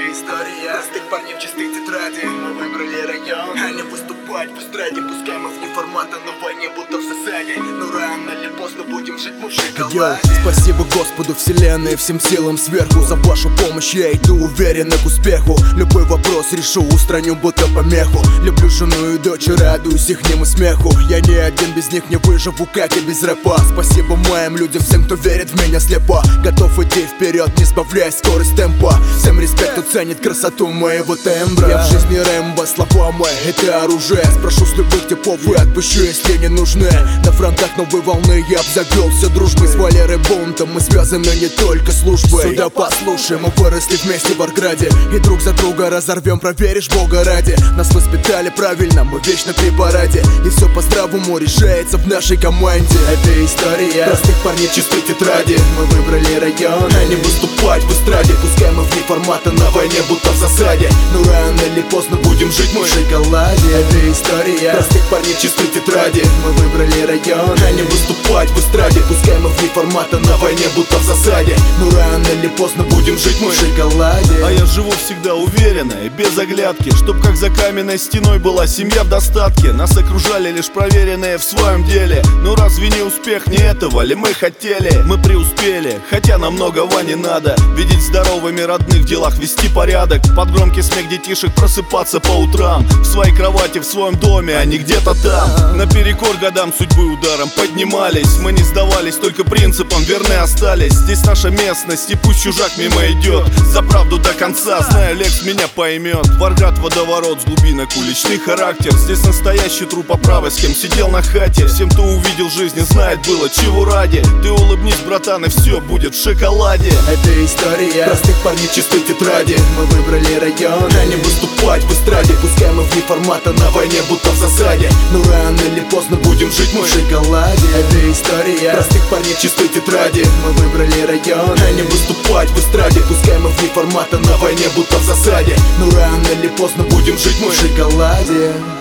история простых парней в чистых тетради. Мы выбрали район, а не выступать в эстраде. Пускай мы вне формата, на войне будто в засаде. Но рано или поздно будем жить мы в шоколаде. Спасибо Господу вселенной, всем силам сверху. За вашу помощь я иду уверенно к успеху. Любой вопрос решу, устраню будто помеху. Люблю жену и дочь, радуюсь ихнему смеху. Я не один, без них не выживу, как и без рэпа. Спасибо моим людям, всем, кто верит в меня слепо. Готов идти вперед, не сбавляя скорость темпа. Всем респект, кто ценит красоту моего тембра. Я в жизни Рэмбо, слова мои — это оружие. Спрошу с любых типов и отпущу, если не нужны. На фронтах новой волны я обзавелся дружбой. С Валерой Бунтом мы связаны не только службой. Сюда послушай, мы выросли вместе в Аркаде. И друг за друга разорвем, проверишь Бога ради. Нас воспитали правильно, мы вечно при параде. И все по здравому решается в нашей команде. Это история простых парней в чистой тетради. Мы выбрали район, а не выступать в эстраде. Пускай мы вне формата, на войне будто в засаде. Но рано или поздно будем жить мы в шоколаде. Это история простых парней в чистой тетради. Мы выбрали район, а не выступать в эстраде. Пускай мы вне формата, на войне будто в засаде. Но рано или поздно будем жить мы в шоколаде. А я живу всегда уверенно и без оглядки, чтоб как за каменной стеной была семья в достатке. Нас окружали лишь проверенные в своем деле. Но разве не успех, не этого ли мы хотели? Мы преуспели, хотя нам многого не надо. Видеть здоровыми родных, в делах вести порядок. Под громкий смех детишек просыпаться по утрам. В своей кровати, в своем доме, а не где-то там. Наперекор годам судьбы ударом поднимались. Мы не сдавались, только принципам верны остались. Здесь наша местность, и пусть чужак мимо идет. За правду до конца, знаю, Лекс меня поймет. Варград, водоворот, с глубинок уличный характер. Здесь настоящий труп оправы, с кем сидел на хате. Всем, кто увидел жизнь, знает было чего ради. Ты улыбнись, братан, и все будет в шоколаде. Это история простых парней в чистой тетради. Мы выбрали район, а не выступать в эстраде. Пускай мы вне формата, на войне будто в засаде. Но рано или поздно будем жить мы в шоколаде. Это история простых парней в чистой тетради. Мы выбрали район, а не выступать в эстраде. Пускай мы вне формата, на войне будто в засаде. Но рано или поздно будем жить мы в шоколаде.